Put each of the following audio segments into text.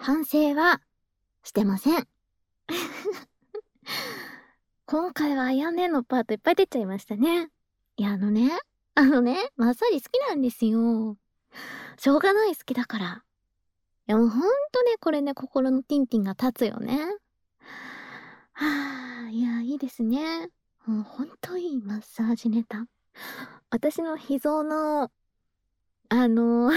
反省はしてません。今回はあやねのパートいっぱい出ちゃいましたね。いや、マッサージ好きなんですよ。しょうがない好きだから。いや、もうほんとね、これね、心のティンティンが立つよね。はあ、いや、いいですね。もうほんといいマッサージネタ。私の秘蔵の、あの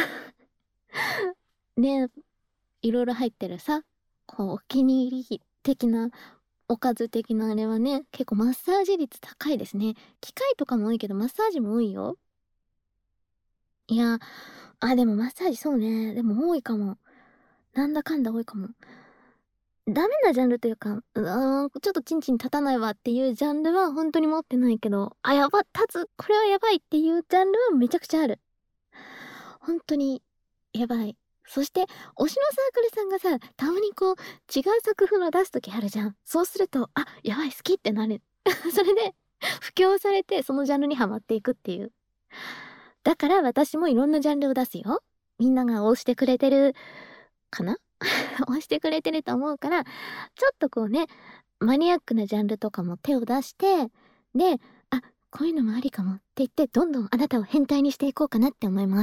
ね、いろいろ入ってるさ、こう、お気に入り的な、おかず的なあれはね、結構マッサージ率高いですね。機械とかも多いけど、マッサージも多いよ。いや、でもマッサージそうね。でも多いかも。なんだかんだ多いかも。ダメなジャンルというか、ちょっとチンチン立たないわっていうジャンルは本当に持ってないけど、やば、立つ、これはやばいっていうジャンルはめちゃくちゃある。本当に、やばい。そして、推しのサークルさんがさ、たまにこう、違う作風の出すときあるじゃん。そうすると、やばい、好きってなる。それで、布教されて、そのジャンルにはまっていくっていう。だから私もいろんなジャンルを出すよ。みんなが推してくれてる、かな押してくれてると思うから、ちょっとこうね、マニアックなジャンルとかも手を出して、で、こういうのもありかもって言って、どんどんあなたを変態にしていこうかなって思います。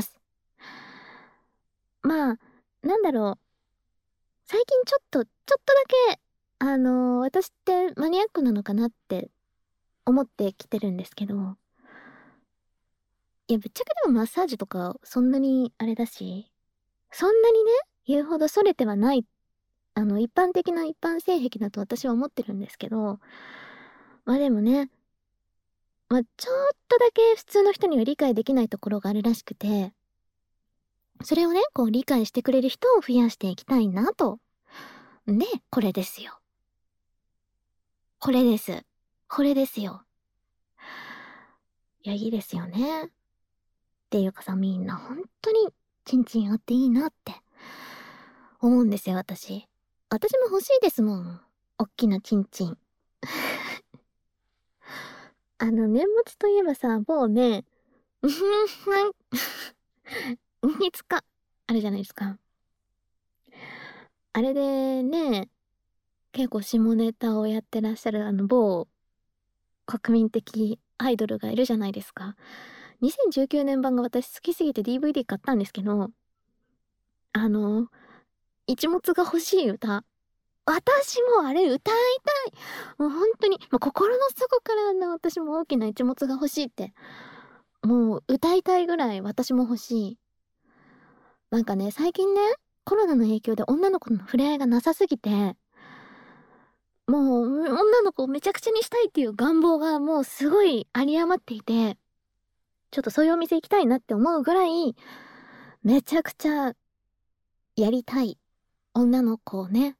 まあ、なんだろう。最近ちょっとだけ、私ってマニアックなのかなって思ってきてるんですけど、いや、ぶっちゃけでもマッサージとかそんなにあれだし、そんなにね、言うほど逸れてはない、一般的な一般性癖だと私は思ってるんですけど、でもね、ちょっとだけ普通の人には理解できないところがあるらしくて、それをね、こう理解してくれる人を増やしていきたいなと。で、これですよ。これです。これですよ。いや、いいですよね。っていうかさ、みんな本当に、チンチンあっていいなって思うんですよ、私。私も欲しいですもん。おっきなチンチン。年末といえばさ、某ね、うふん、いつか、あれじゃないですか。あれでね、結構下ネタをやってらっしゃる某国民的アイドルがいるじゃないですか。2019年版が私好きすぎて DVD 買ったんですけど、あの、一物が欲しい歌。私もあれ歌いたい。もう本当に、心の底から私も大きな一物が欲しいって、もう歌いたいぐらい私も欲しい。なんかね、最近ね、コロナの影響で女の子の触れ合いがなさすぎて、もう女の子をめちゃくちゃにしたいっていう願望がもうすごい有り余っていて、ちょっとそういうお店行きたいなって思うぐらい、めちゃくちゃやりたい女の子をね、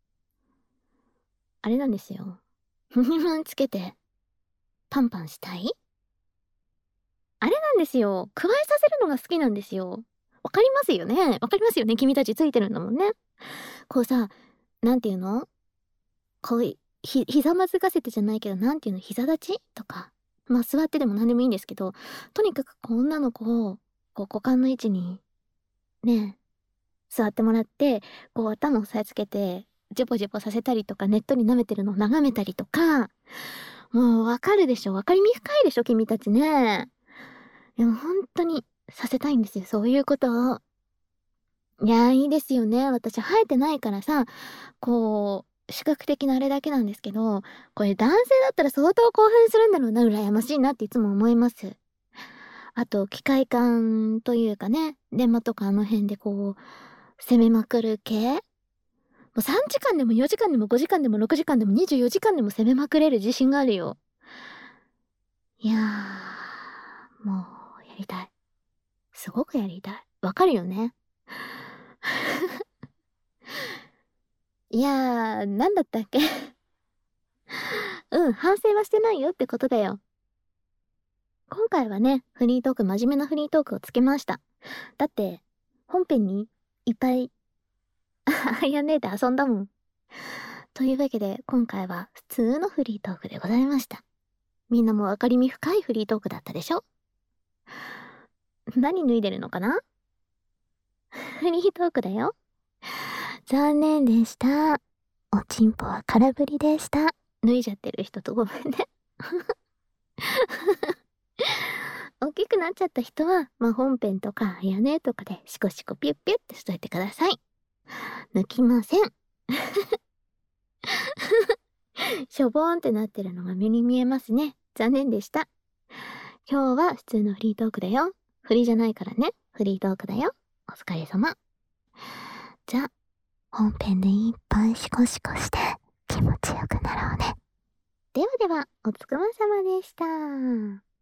あれなんですよ。ふにまんつけて、パンパンしたいあれなんですよ。加えさせるのが好きなんですよ。わかりますよね。わかりますよね。君たちついてるんだもんね。こうさ、なんていうのこう、ひざまずかせてじゃないけど、なんていうの膝立ちとか。座ってでも何でもいいんですけど、とにかくこう女の子を、こう股間の位置に、ね、座ってもらって、こう頭を押さえつけて、ジェポジェポさせたりとか、ネットに舐めてるのを眺めたりとか、もうわかるでしょわかりみ深いでしょ君たちね。でも本当にさせたいんですよ、そういうことを。いや、いいですよね。私生えてないからさ、こう、視覚的なあれだけなんですけど、これ男性だったら相当興奮するんだろうな、羨ましいなっていつも思います。あと、機械感というかね、電話とかあの辺でこう、攻めまくる系もう3時間でも4時間でも5時間でも6時間でも24時間でも攻めまくれる自信があるよ。いやー、もう、やりたい。すごくやりたい。わかるよね。いやー、なんだったっけうん、反省はしてないよってことだよ。今回はね、フリートーク、真面目なフリートークをつけました。だって、本編にいっぱい、やんねえで遊んだもん。というわけで、今回は普通のフリートークでございました。みんなも分かりみ深いフリートークだったでしょ？何脱いでるのかな？フリートークだよ。 残念でした。おちんぽは空振りでした。脱いじゃってる人とごめんね。大きくなっちゃった人は、本編とか屋根とかでシコシコピュッピュッってしといてください。抜きません。しょぼーんってなってるのが目に見えますね。残念でした。今日は普通のフリートークだよ。フリーじゃないからね。フリートークだよ。お疲れ様。じゃあ、本編でいっぱいシコシコして気持ちよくなろうね。ではでは、お疲れ様でした。